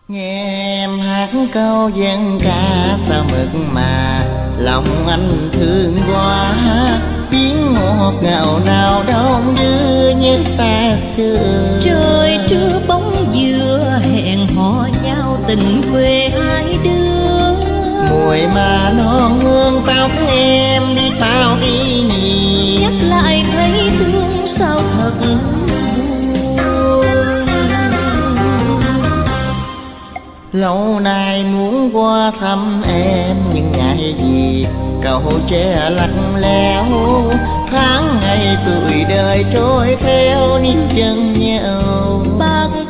Nghe em hát câu dân ca sao mực mà lòng anh thương quá, tiếng ngọt ngào nào đông đưa như xa xưa. Trời trưa bóng dừa hẹn hò nhau tình quê hai đứa, mùi mà non hương tóc em đi bao ý niệm, nhắc lại thấy thương sao thật buồn. Lâu nay muốn qua thăm em nhưng ngại gì cầu tre lạnh lẽo, tháng ngày tuổi đời trôi theo nín chân nhau. Bạc